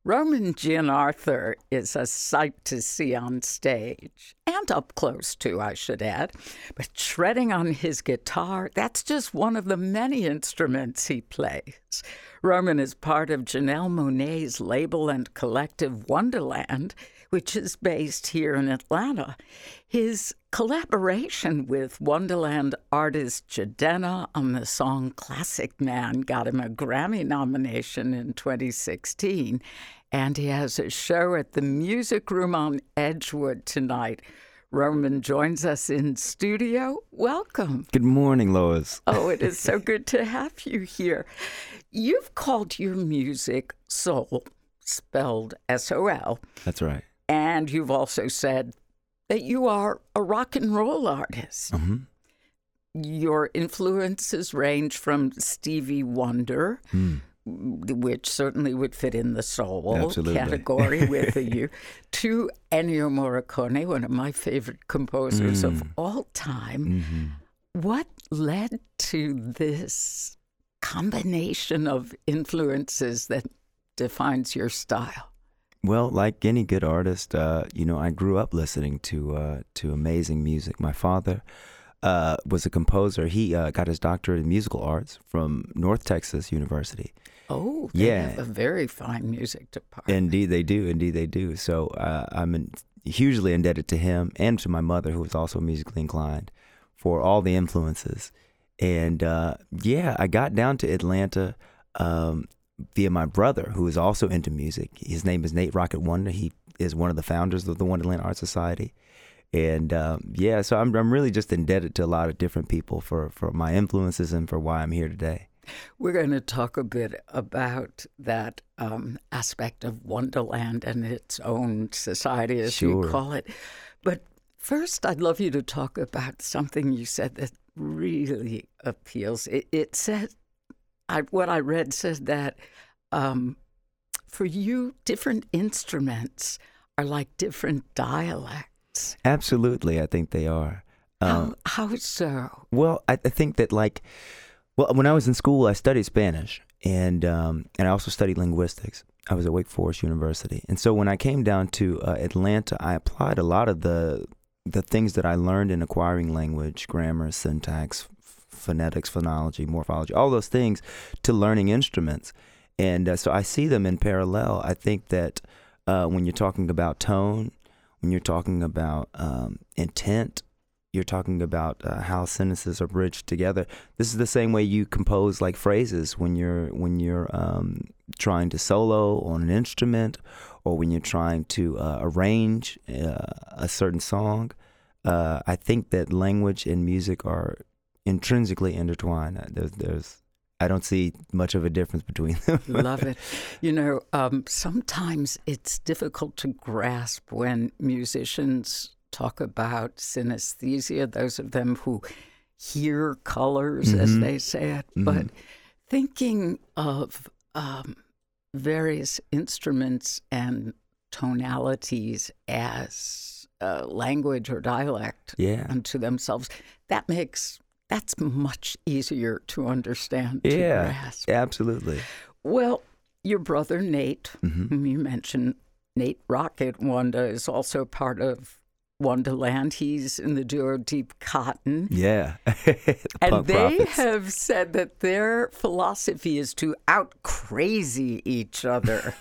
Roman Gianarthur is a sight to see on stage, and up close too, I should add. But shredding on his guitar, that's just one of the many instruments he plays. Roman is part of Janelle Monáe's label and collective Wonderland, which is based here in Atlanta. His collaboration with Wonderland artist Jidenna on the song Classic Man got him a Grammy nomination in 2016. And he has a show at the Music Room on Edgewood tonight. Roman joins us in studio. Welcome. Good morning, Lois. Oh, it is so good to have you here. You've called your music soul, spelled S-O-L. That's right. And you've also said that you are a rock and roll artist. Mm-hmm. Your influences range from Stevie Wonder, which certainly would fit in the soul Absolutely. category with you, to Ennio Morricone, one of my favorite composers of all time. Mm-hmm. What led to this combination of influences that defines your style? Well, like any good artist, I grew up listening to amazing music. My father was a composer. He got his doctorate in musical arts from North Texas University. Oh, they have a very fine music department. Indeed, they do. So I'm hugely indebted to him and to my mother, who was also musically inclined, for all the influences. And I got down to Atlanta via my brother, who is also into music. His name is Nate Rocket Wonder. He is one of the founders of the Wonderland Art Society. And so I'm really just indebted to a lot of different people for my influences and for why I'm here today. We're going to talk a bit about that aspect of Wonderland and its own society, as you call it. But first, I'd love you to talk about something you said that really appeals. It said, what I read says that for you, different instruments are like different dialects. Absolutely, I think they are. How so? Well, I think that when I was in school, I studied Spanish, and I also studied linguistics. I was at Wake Forest University. And so when I came down to Atlanta, I applied a lot of the things that I learned in acquiring language, grammar, syntax, phonetics, phonology, morphology, all those things to learning instruments. And so I see them in parallel. I think that when you're talking about tone, when you're talking about intent, you're talking about how sentences are bridged together. This is the same way you compose like phrases when you're trying to solo on an instrument, or when you're trying to arrange a certain song. I think that language and music are intrinsically intertwined. I don't see much of a difference between them. Love it. Sometimes it's difficult to grasp when musicians talk about synesthesia, those of them who hear colors, as they say it. Mm-hmm. But thinking of various instruments and tonalities as language or dialect unto themselves, that's much easier to understand, to grasp. Absolutely. Well, your brother Nate, whom you mentioned, Nate Rocket Wonder, is also part of Wonderland. He's in the duo Deep Cotton. Yeah. And they have said that their philosophy is to out-crazy each other.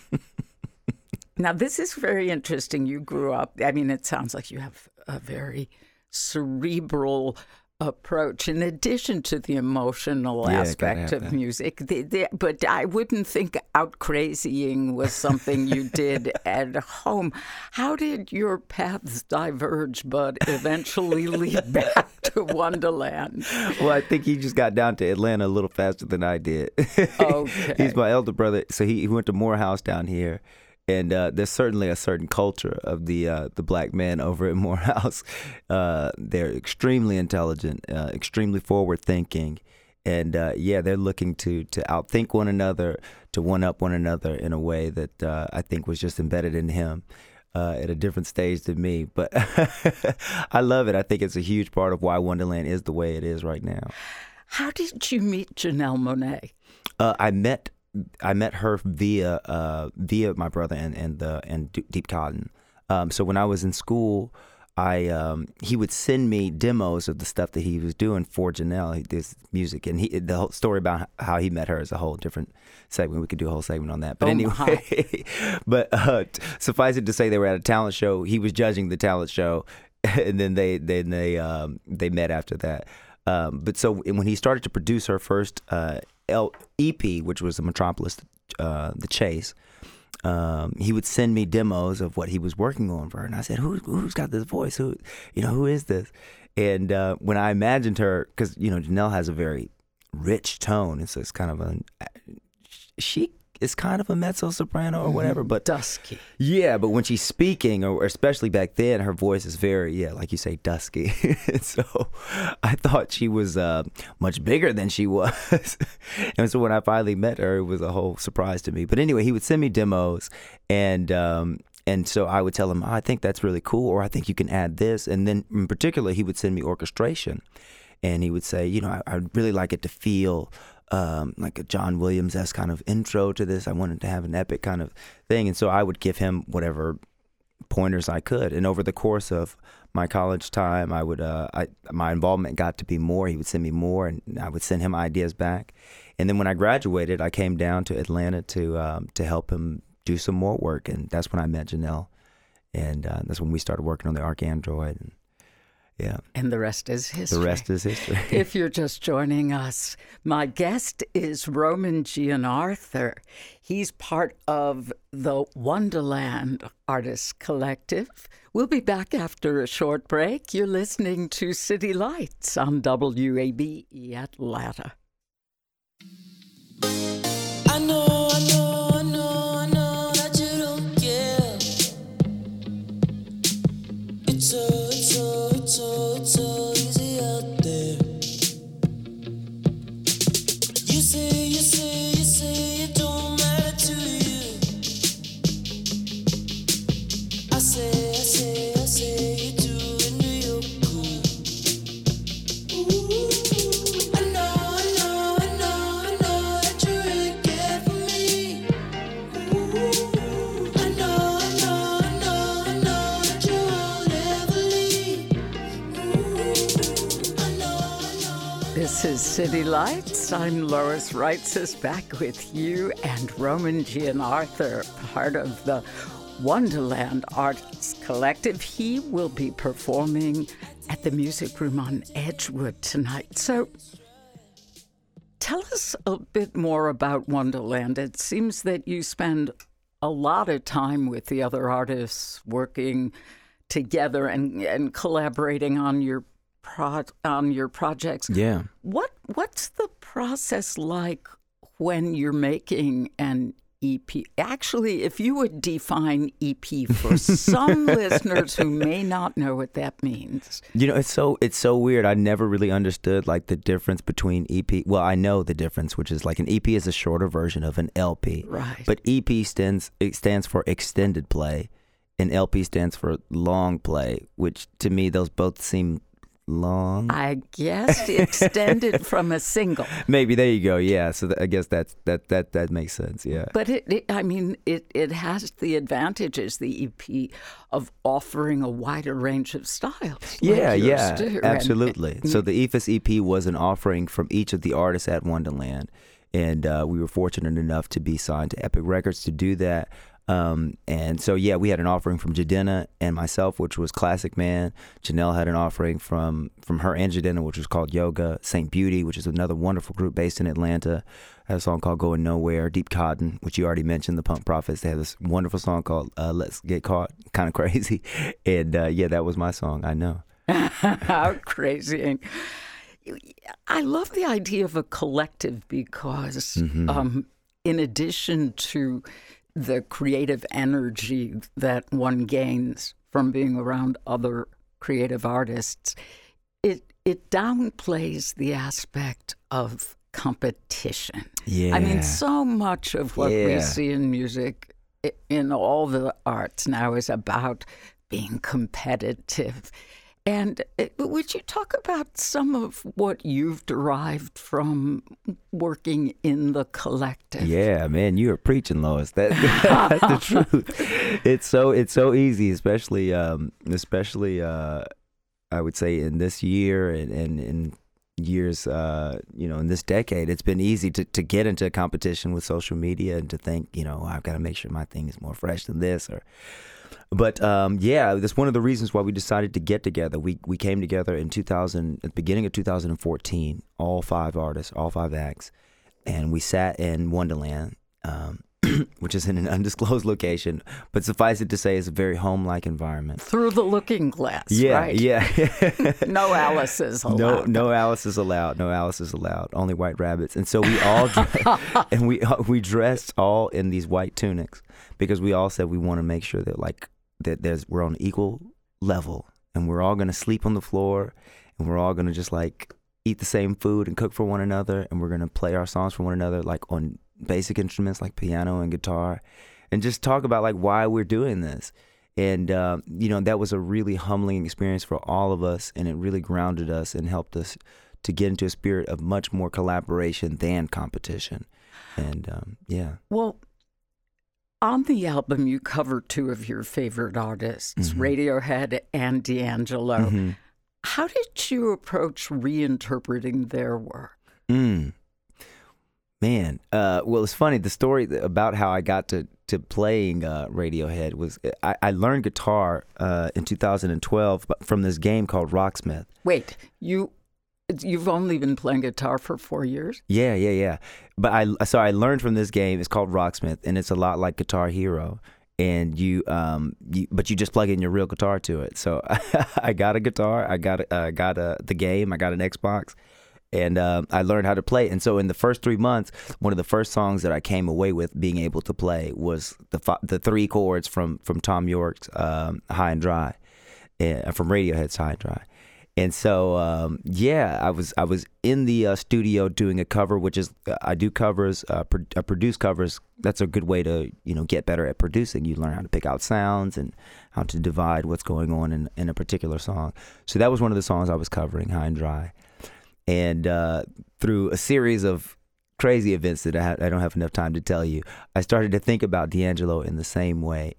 Now, this is very interesting. You grew up, it sounds like you have a very cerebral approach in addition to the emotional aspect of music. But I wouldn't think out-crazying was something you did at home. How did your paths diverge but eventually lead back to Wonderland? Well, I think he just got down to Atlanta a little faster than I did. Okay. He's my elder brother, so he went to Morehouse down here. And there's certainly a certain culture of the black men over at Morehouse. They're extremely intelligent, extremely forward-thinking, and they're looking to outthink one another, to one-up one another in a way that I think was just embedded in him at a different stage than me. But I love it. I think it's a huge part of why Wonderland is the way it is right now. How did you meet Janelle Monáe? I met I met her via my brother and Deep Cotton. So when I was in school, he would send me demos of the stuff that he was doing for Janelle, this music, and the whole story about how he met her is a whole different segment. We could do a whole segment on that. But anyway, but suffice it to say, they were at a talent show. He was judging the talent show, and then they met after that. But so when he started to produce her first EP, which was the Metropolis, The Chase, he would send me demos of what he was working on for her, and I said, "Who's got this voice? Who is this?" And when I imagined her, because Janelle has a very rich tone, and so it's kind of she is kind of a mezzo soprano or whatever, but dusky. Yeah, but when she's speaking, or especially back then, her voice is very, like you say, dusky. So I thought she was much bigger than she was. And so when I finally met her, it was a whole surprise to me. But anyway, he would send me demos, and so I would tell him, I think that's really cool, or I think you can add this. And then in particular, he would send me orchestration, and he would say, I'd really like it to feel like a John Williams-esque kind of intro to this. I wanted to have an epic kind of thing. And so I would give him whatever pointers I could. And over the course of my college time, my involvement got to be more. He would send me more, and I would send him ideas back. And then when I graduated, I came down to Atlanta to help him do some more work. And that's when I met Janelle. And that's when we started working on the ArchAndroid. And yeah. And the rest is history. The rest is history. If you're just joining us, my guest is Roman Gianarthur. He's part of the Wonderland Artists Collective. We'll be back after a short break. You're listening to City Lights on WABE Atlanta. I know that you don't care. It's so easy out there. You say it don't matter to you. I say you do, and you're cool. I know that you really care for me. I know that you won't ever leave. This is City Lights. I'm Lois Reitzes, back with you and Roman Gianarthur, part of the Wonderland Arts Collective. He will be performing at the Music Room on Edgewood tonight. So tell us a bit more about Wonderland. It seems that you spend a lot of time with the other artists working together and collaborating on your projects. Yeah. What's the process like when you're making an EP? Actually, if you would define EP for some listeners who may not know what that means. It's so weird. I never really understood like the difference between EP. Well, I know the difference, which is like an EP is a shorter version of an LP. Right. But EP stands for extended play, and LP stands for long play, which to me those both seem long. I guess extended from a single. Maybe, there you go. Yeah. So I guess that makes sense. Yeah. But it has the advantages, the EP, of offering a wider range of styles. Yeah, absolutely. So the EFIS EP was an offering from each of the artists at Wonderland, and we were fortunate enough to be signed to Epic Records to do that. And so, we had an offering from Jidenna and myself, which was Classic Man. Janelle had an offering from her and Jidenna, which was called Yoga. St. Beauty, which is another wonderful group based in Atlanta, had a song called Going Nowhere. Deep Cotton, which you already mentioned, the Punk Prophets, they had this wonderful song called Let's Get Caught, kind of crazy. And that was my song, I know. How crazy. I love the idea of a collective because in addition to the creative energy that one gains from being around other creative artists, it downplays the aspect of competition. Yeah. I mean, so much of what we see in music, in all the arts now, is about being competitive. And would you talk about some of what you've derived from working in the collective? Yeah, man, you are preaching, Lois. That's the truth. It's so easy, especially I would say in this year and in years, in this decade, it's been easy to get into a competition with social media and to think, I've got to make sure my thing is more fresh than this. But that's one of the reasons why we decided to get together. We came together in at the beginning of 2014, all 5 artists, all 5 acts, and we sat in Wonderland, which is in an undisclosed location, but suffice it to say, it's a very home-like environment. Through the looking glass, right? Yeah. No Alice's allowed. No Alice's allowed. No Alice's allowed. Only white rabbits. And so we all we dressed all in these white tunics because we all said we want to make sure that we're on equal level, and we're all going to sleep on the floor, and we're all going to just eat the same food and cook for one another, and we're going to play our songs for one another on basic instruments like piano and guitar, and just talk about why we're doing this. And that was a really humbling experience for all of us, and it really grounded us and helped us to get into a spirit of much more collaboration than competition. And Well, on the album, you cover 2 of your favorite artists, Mm-hmm. Radiohead and D'Angelo. Mm-hmm. How did you approach reinterpreting their work? Man, well, it's funny. The story about how I got to playing Radiohead was I learned guitar in 2012 from this game called Rocksmith. Wait, you've only been playing guitar for 4 years? Yeah. But I learned from this game. It's called Rocksmith, and it's a lot like Guitar Hero. And but you just plug in your real guitar to it. So I got a guitar. I got the game. I got an Xbox. And I learned how to play. And so in the first 3 months, one of the first songs that I came away with being able to play was the 3 chords from Tom York's High and Dry, from Radiohead's High and Dry. And so, I was in the studio doing a cover, which is, I do covers, produce covers. That's a good way to, get better at producing. You learn how to pick out sounds and how to divide what's going on in a particular song. So that was one of the songs I was covering, High and Dry. And through a series of crazy events that I don't have enough time to tell you, I started to think about D'Angelo in the same way.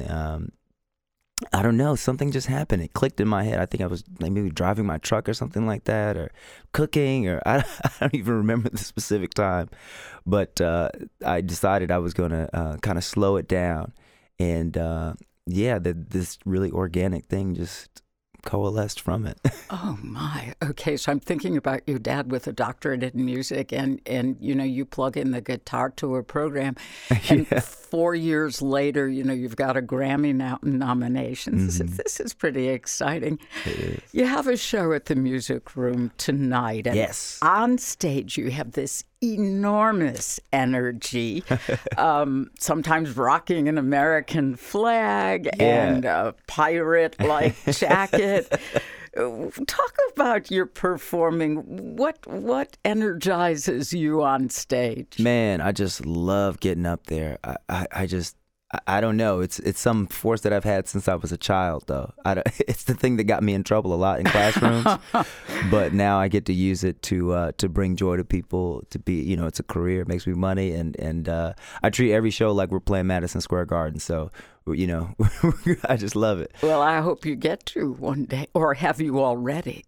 I don't know, something just happened. It clicked in my head. I think I was maybe driving my truck or something like that, or cooking, or I don't even remember the specific time. But I decided I was going to kind of slow it down. And this really organic thing just coalesced from it. Oh my. Okay, so I'm thinking about your dad with a doctorate in music, and you plug in the guitar to a program, and 4 years later, you've got a Grammy nomination. Mm-hmm. This is pretty exciting. It is. You have a show at the Music Room tonight, and yes, on stage you have this enormous energy, sometimes rocking an American flag and a pirate-like jacket. Talk about your performing. What energizes you on stage? Man, I just love getting up there. I don't know. It's some force that I've had since I was a child, though. It's the thing that got me in trouble a lot in classrooms. But now I get to use it to bring joy to people. To be, it's a career. It makes me money, and I treat every show like we're playing Madison Square Garden. So, I just love it. Well, I hope you get to one day, or have you already?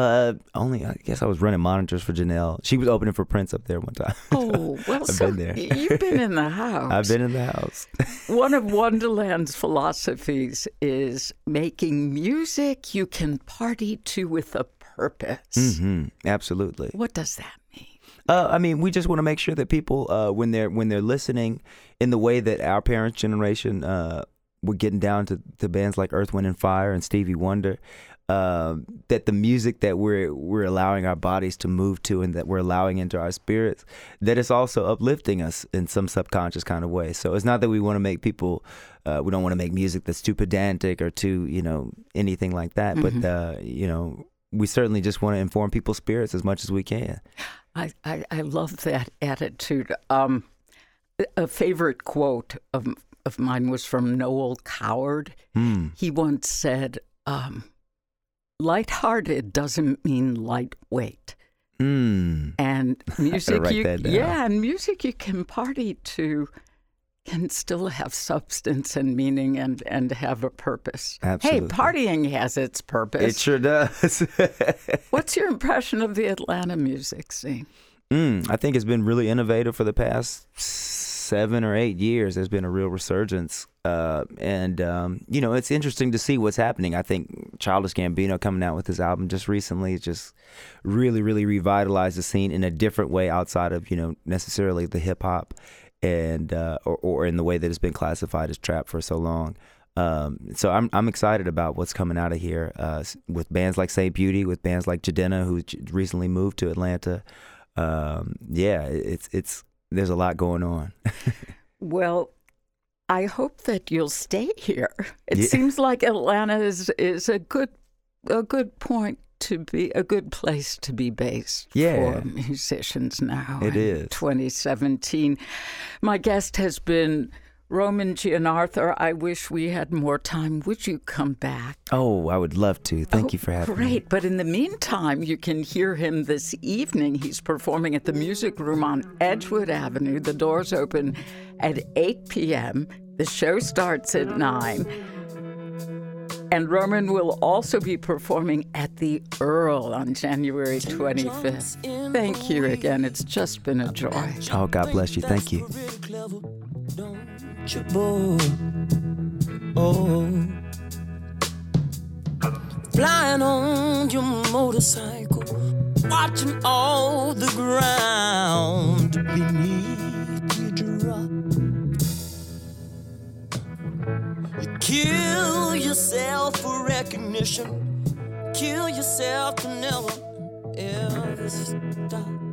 I guess I was running monitors for Janelle. She was opening for Prince up there one time. Oh, well, I've been there. You've been in the house. I've been in the house. One of Wonderland's philosophies is making music you can party to with a purpose. Mm-hmm. Absolutely. What does that mean? We just want to make sure that people, when they're listening in the way that our parents' generation were getting down to bands like Earth, Wind and Fire and Stevie Wonder, that the music that we're allowing our bodies to move to and that we're allowing into our spirits, that it's also uplifting us in some subconscious kind of way. So it's not that we want to make people, we don't want to make music that's too pedantic or too, anything like that. Mm-hmm. But, we certainly just want to inform people's spirits as much as we can. I love that attitude. A favorite quote of mine was from Noel Coward. He once said, lighthearted doesn't mean lightweight. And music, write that down. and music you can party to can still have substance and meaning and have a purpose. Absolutely. Hey, partying has its purpose. It sure does. What's your impression of the Atlanta music scene? I think it's been really innovative for the past 7 or 8 years. There's been a real resurgence. It's interesting to see what's happening. I think Childish Gambino coming out with his album just recently just really, really revitalized the scene in a different way outside of, necessarily the hip hop and or in the way that it's been classified as trap for so long. So I'm excited about what's coming out of here with bands like Saint Beauty, with bands like Jidenna, who recently moved to Atlanta. It's there's a lot going on. Well, I hope that you'll stay here. It seems like Atlanta is a good point to be, a good place to be based for musicians now. It is. 2017. My guest has been Roman Gianarthur. I wish we had more time. Would you come back? Oh, I would love to. Thank you for having me. Great. But in the meantime, you can hear him this evening. He's performing at the Music Room on Edgewood Avenue. The doors open at 8 p.m. The show starts at 9. And Roman will also be performing at the Earl on January 25th. Thank you again. It's just been a joy. Oh, God bless you. Thank you. Flying on your motorcycle, watching all the ground beneath you drop. You kill yourself for recognition, kill yourself to never, ever stop.